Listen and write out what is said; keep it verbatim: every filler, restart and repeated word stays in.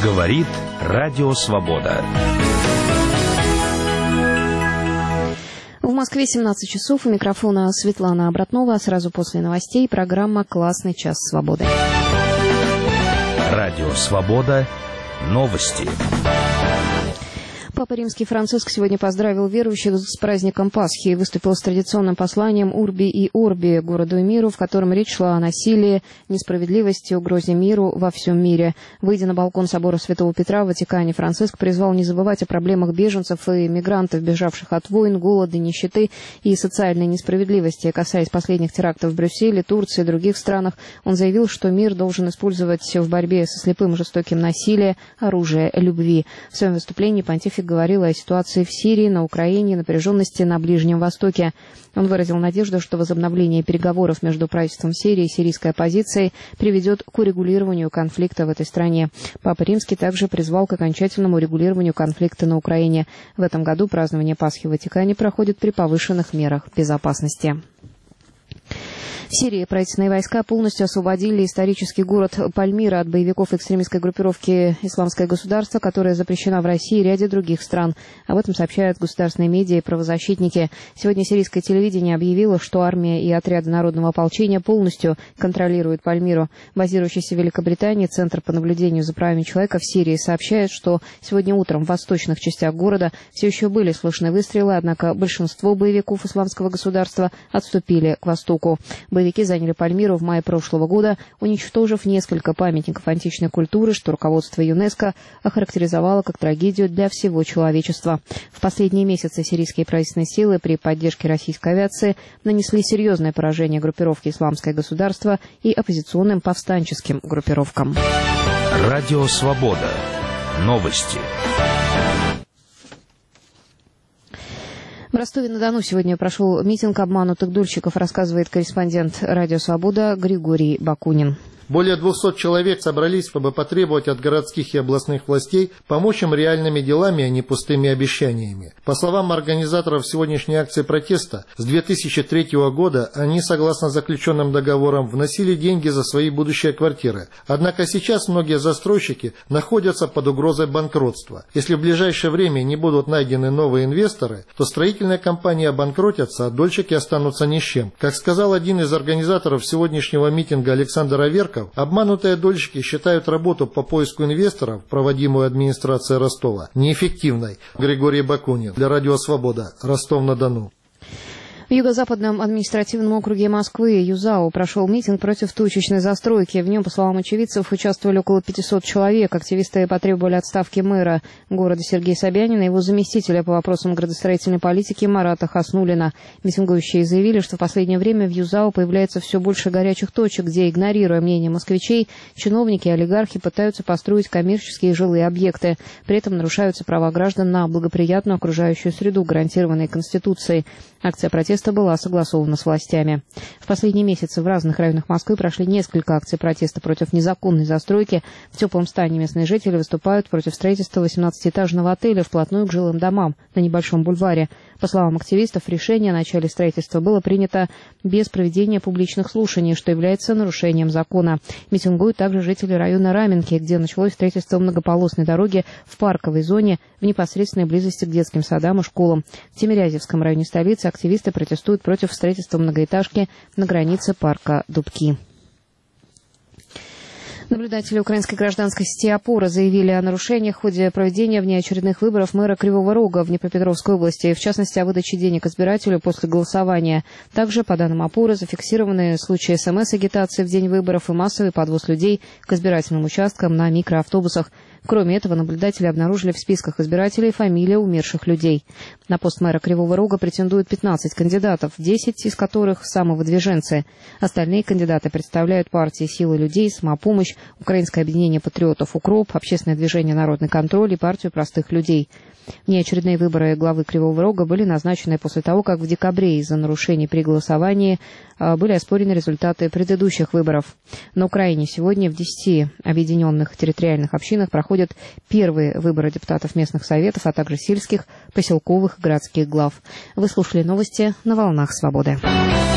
Говорит Радио Свобода. В Москве семнадцать часов. У микрофона Светлана Обратнова. Сразу после новостей программа «Классный час свободы». Радио Свобода. Новости. Папа Римский Франциск сегодня поздравил верующих с праздником Пасхи и выступил с традиционным посланием «Урби и Орби» городу и миру, в котором речь шла о насилии, несправедливости, угрозе миру во всем мире. Выйдя на балкон собора Святого Петра в Ватикане, Франциск призвал не забывать о проблемах беженцев и мигрантов, бежавших от войн, голода, нищеты и социальной несправедливости. Касаясь последних терактов в Брюсселе, Турции и других странах, он заявил, что мир должен использовать в борьбе со слепым и жестоким насилием оружие любви. В своем выступлении понтифик говорила о ситуации в Сирии, на Украине, напряженности на Ближнем Востоке. Он выразил надежду, что возобновление переговоров между правительством Сирии и сирийской оппозицией приведет к урегулированию конфликта в этой стране. Папа Римский также призвал к окончательному урегулированию конфликта на Украине. В этом году празднование Пасхи в Ватикане проходит при повышенных мерах безопасности. В Сирии правительственные войска полностью освободили исторический город Пальмира от боевиков экстремистской группировки «Исламское государство», которая запрещена в России и ряде других стран. Об этом сообщают государственные медиа и правозащитники. Сегодня сирийское телевидение объявило, что армия и отряды народного ополчения полностью контролируют Пальмиру. Базирующийся в Великобритании Центр по наблюдению за правами человека в Сирии сообщает, что сегодня утром в восточных частях города все еще были слышны выстрелы, однако большинство боевиков «Исламского государства» отступили к востоку. Боевики заняли Пальмиру в мае прошлого года, уничтожив несколько памятников античной культуры, что руководство ЮНЕСКО охарактеризовало как трагедию для всего человечества. В последние месяцы сирийские правительственные силы при поддержке российской авиации нанесли серьезное поражение группировке «Исламское государство» и оппозиционным повстанческим группировкам. Радио Свобода. Новости. В Ростове-на-Дону сегодня прошел митинг обманутых дольщиков, рассказывает корреспондент «Радио Свобода» Григорий Бакунин. Более двухсот человек собрались, чтобы потребовать от городских и областных властей помочь им реальными делами, а не пустыми обещаниями. По словам организаторов сегодняшней акции протеста, с две тысячи третьего года они, согласно заключенным договорам, вносили деньги за свои будущие квартиры. Однако сейчас многие застройщики находятся под угрозой банкротства. Если в ближайшее время не будут найдены новые инвесторы, то строительные компании обанкротятся, а дольщики останутся ни с чем. Как сказал один из организаторов сегодняшнего митинга Александр Аверков, обманутые дольщики считают работу по поиску инвесторов, проводимую администрацией Ростова, неэффективной. Григорий Бакунин для Радио Свобода, Ростов-на-Дону. В Юго-Западном административном округе Москвы ЮЗАО прошел митинг против точечной застройки. В нем, по словам очевидцев, участвовали около пятисот человек. Активисты потребовали отставки мэра города Сергея Собянина и его заместителя по вопросам градостроительной политики Марата Хаснуллина. Митингующие заявили, что в последнее время в ЮЗАО появляется все больше горячих точек, где, игнорируя мнение москвичей, чиновники и олигархи пытаются построить коммерческие жилые объекты. При этом нарушаются права граждан на благоприятную окружающую среду, гарантированные Конституцией. Акция протеста была согласована с властями. В последние месяцы в разных районах Москвы прошли несколько акций протеста против незаконной застройки. В Теплом Стане местные жители выступают против строительства восемнадцатиэтажного отеля вплотную к жилым домам на небольшом бульваре. По словам активистов, решение о начале строительства было принято без проведения публичных слушаний, что является нарушением закона. Митингуют также жители района Раменки, где началось строительство многополосной дороги в парковой зоне в непосредственной близости к детским садам и школам. В Тимирязевском районе столицы активисты протестуют против строительства многоэтажки на границе парка Дубки. Наблюдатели украинской гражданской сети «Опора» заявили о нарушениях в ходе проведения внеочередных выборов мэра Кривого Рога в Днепропетровской области, в частности, о выдаче денег избирателю после голосования. Также, по данным «Опоры», зафиксированы случаи СМС-агитации в день выборов и массовый подвоз людей к избирательным участкам на микроавтобусах. Кроме этого, наблюдатели обнаружили в списках избирателей фамилии умерших людей. На пост мэра Кривого Рога претендуют пятнадцать кандидатов, десять из которых самовыдвиженцы. Остальные кандидаты представляют партии «Силы людей», «Самопомощь», Украинское объединение патриотов «УКРОП», Общественное движение «Народный контроль» и партию простых людей. Внеочередные выборы главы Кривого Рога были назначены после того, как в декабре из-за нарушений при голосовании были оспорены результаты предыдущих выборов. На Украине сегодня в десяти объединенных территориальных общинах проходят первые выборы депутатов местных советов, а также сельских, поселковых и городских глав. Вы слушали новости на «Волнах Свободы».